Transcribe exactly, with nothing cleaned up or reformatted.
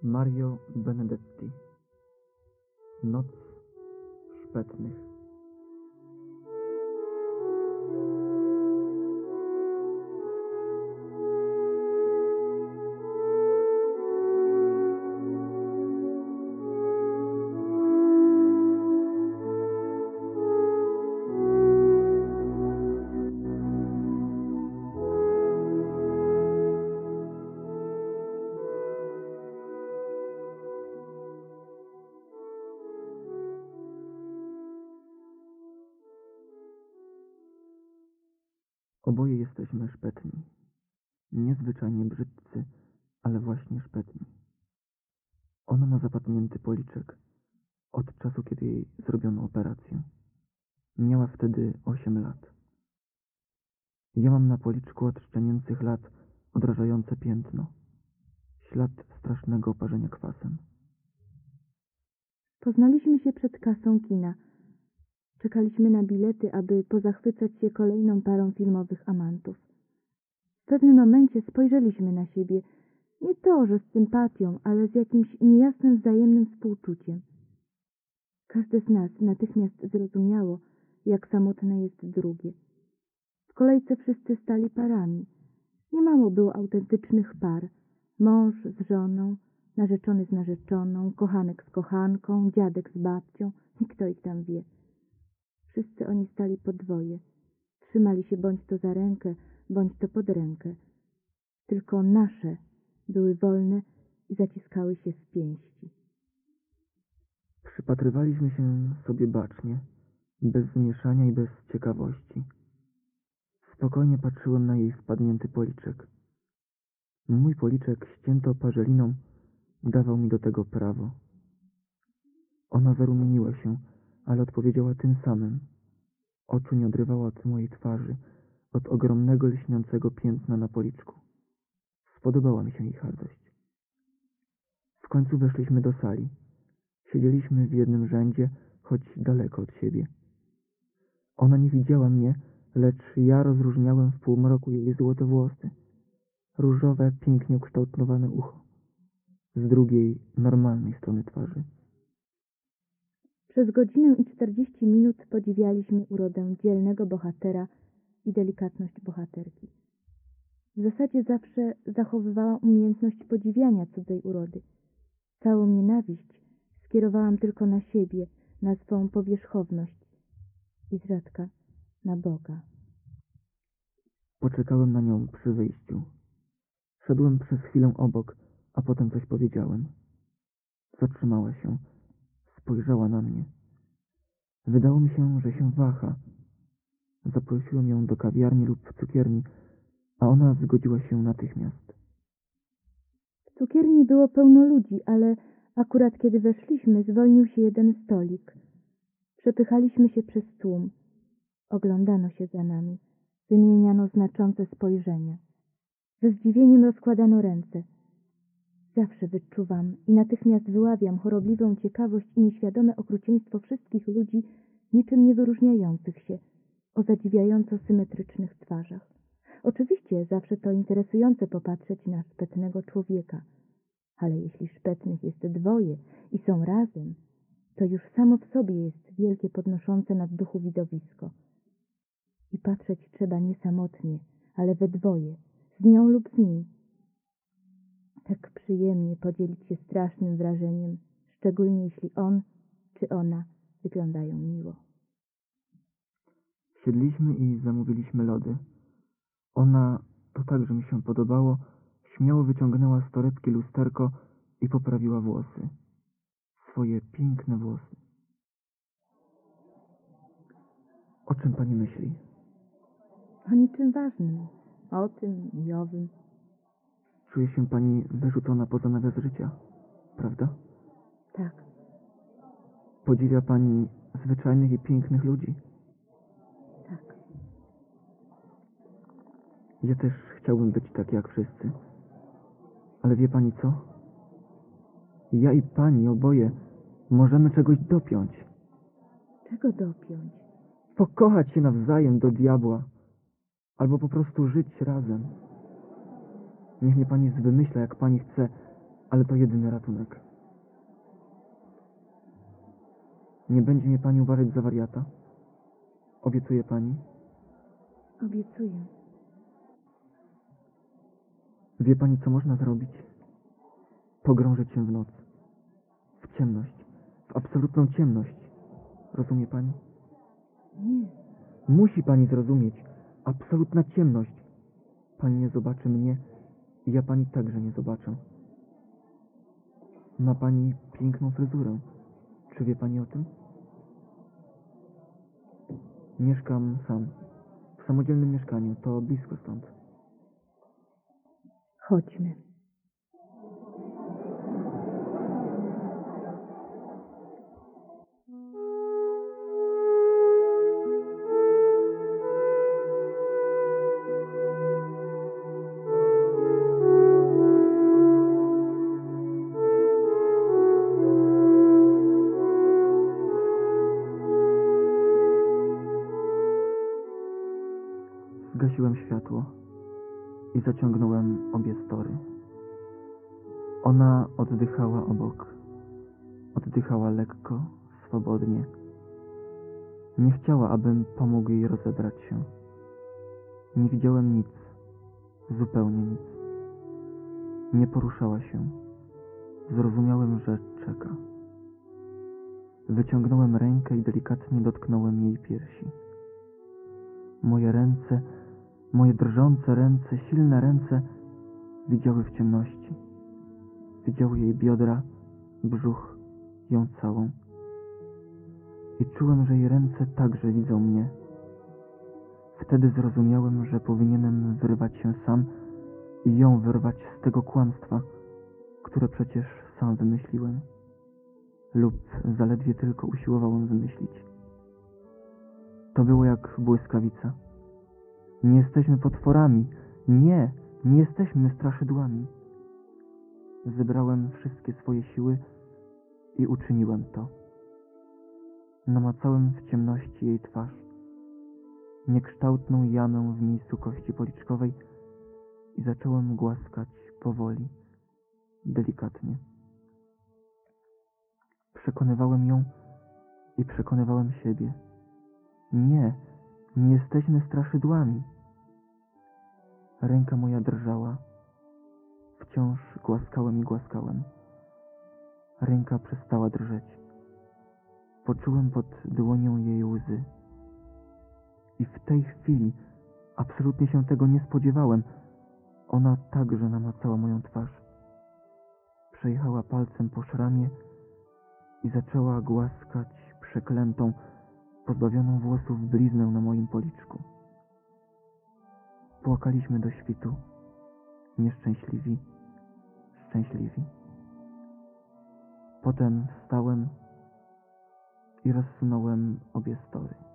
Mario Benedetti. Noc szpetnych. Oboje jesteśmy szpetni. Niezwyczajnie brzydcy, ale właśnie szpetni. Ona ma zapadnięty policzek od czasu, kiedy jej zrobiono operację. Miała wtedy osiem lat. Ja mam na policzku od szczenięcych lat odrażające piętno. Ślad strasznego oparzenia kwasem. Poznaliśmy się przed kasą kina. Czekaliśmy na bilety, aby pozachwycać się kolejną parą filmowych amantów. W pewnym momencie spojrzeliśmy na siebie, nie to, że z sympatią, ale z jakimś niejasnym wzajemnym współczuciem. Każde z nas natychmiast zrozumiało, jak samotne jest drugie. W kolejce wszyscy stali parami. Niemało było autentycznych par. Mąż z żoną, narzeczony z narzeczoną, kochanek z kochanką, dziadek z babcią i kto ich tam wie. Wszyscy oni stali po dwoje. Trzymali się bądź to za rękę, bądź to pod rękę. Tylko nasze były wolne i zaciskały się w pięści. Przypatrywaliśmy się sobie bacznie, bez zmieszania i bez ciekawości. Spokojnie patrzyłem na jej spadnięty policzek. Mój policzek, ścięty oparzeliną, dawał mi do tego prawo. Ona zarumieniła się, ale odpowiedziała tym samym. Oczu nie odrywała od mojej twarzy, od ogromnego, lśniącego piętna na policzku. Spodobała mi się ich hardość. W końcu weszliśmy do sali. Siedzieliśmy w jednym rzędzie, choć daleko od siebie. Ona nie widziała mnie, lecz ja rozróżniałem w półmroku jej złote włosy, różowe, pięknie ukształtowane ucho, z drugiej, normalnej strony twarzy. Przez godzinę i czterdzieści minut podziwialiśmy urodę dzielnego bohatera i delikatność bohaterki. W zasadzie zawsze zachowywałam umiejętność podziwiania cudzej urody. Całą nienawiść skierowałam tylko na siebie, na swą powierzchowność i zrzadka na Boga. Poczekałem na nią przy wyjściu. Szedłem przez chwilę obok, a potem coś powiedziałem. Zatrzymała się. Spojrzała na mnie. Wydało mi się, że się waha. Zaprosiłem ją do kawiarni lub cukierni, a ona zgodziła się natychmiast. W cukierni było pełno ludzi, ale akurat kiedy weszliśmy, zwolnił się jeden stolik. Przepychaliśmy się przez tłum. Oglądano się za nami. Wymieniano znaczące spojrzenia. Ze zdziwieniem rozkładano ręce. Zawsze wyczuwam i natychmiast wyławiam chorobliwą ciekawość i nieświadome okrucieństwo wszystkich ludzi, niczym nie wyróżniających się, o zadziwiająco symetrycznych twarzach. Oczywiście zawsze to interesujące popatrzeć na szpetnego człowieka, ale jeśli szpetnych jest dwoje i są razem, to już samo w sobie jest wielkie podnoszące nad duchu widowisko. I patrzeć trzeba nie samotnie, ale we dwoje, z nią lub z nim. Tak przyjemnie podzielić się strasznym wrażeniem, szczególnie jeśli on czy ona wyglądają miło. Siedliśmy i zamówiliśmy lody. Ona, to także mi się podobało, śmiało wyciągnęła z torebki lusterko i poprawiła włosy. Swoje piękne włosy. O czym pani myśli? O niczym ważnym, o tym i owym. Czuje się pani wyrzucona poza nawias życia, prawda? Tak. Podziwia pani zwyczajnych i pięknych ludzi? Tak. Ja też chciałbym być taki jak wszyscy. Ale wie pani co? Ja i pani oboje możemy czegoś dopiąć. Czego dopiąć? Pokochać się nawzajem do diabła. Albo po prostu żyć razem. Niech mnie pani zwymyśla jak pani chce, ale to jedyny ratunek. Nie będzie mnie pani uważać za wariata? Obiecuje pani? Obiecuję. Wie pani, co można zrobić? Pogrążyć się w noc. W ciemność. W absolutną ciemność. Rozumie pani? Nie. Musi pani zrozumieć. Absolutna ciemność. Pani nie zobaczy mnie i ja pani także nie zobaczę. Ma pani piękną fryzurę. Czy wie pani o tym? Mieszkam sam. W samodzielnym mieszkaniu. To blisko stąd. Chodźmy. Zgasiłem światło i zaciągnąłem obie story. Ona oddychała obok. Oddychała lekko, swobodnie. Nie chciała, abym pomógł jej rozebrać się. Nie widziałem nic. Zupełnie nic. Nie poruszała się. Zrozumiałem, że czeka. Wyciągnąłem rękę i delikatnie dotknąłem jej piersi. Moje ręce, moje drżące ręce, silne ręce widziały w ciemności. Widziały jej biodra, brzuch, ją całą. I czułem, że jej ręce także widzą mnie. Wtedy zrozumiałem, że powinienem wyrwać się sam i ją wyrwać z tego kłamstwa, które przecież sam wymyśliłem. Lub zaledwie tylko usiłowałem wymyślić. To było jak błyskawica. Nie jesteśmy potworami. Nie, nie jesteśmy straszydłami. Zebrałem wszystkie swoje siły i uczyniłem to. Namacałem w ciemności jej twarz, niekształtną jamę w miejscu kości policzkowej i zacząłem głaskać powoli, delikatnie. Przekonywałem ją i przekonywałem siebie. Nie, nie jesteśmy straszydłami. Ręka moja drżała. Wciąż głaskałem i głaskałem. Ręka przestała drżeć. Poczułem pod dłonią jej łzy. I w tej chwili, absolutnie się tego nie spodziewałem, ona także namacała moją twarz. Przejechała palcem po szramie i zaczęła głaskać przeklętą, pozbawioną włosów bliznę na moim policzku. Płakaliśmy do świtu, nieszczęśliwi, szczęśliwi. Potem wstałem i rozsunąłem obie story.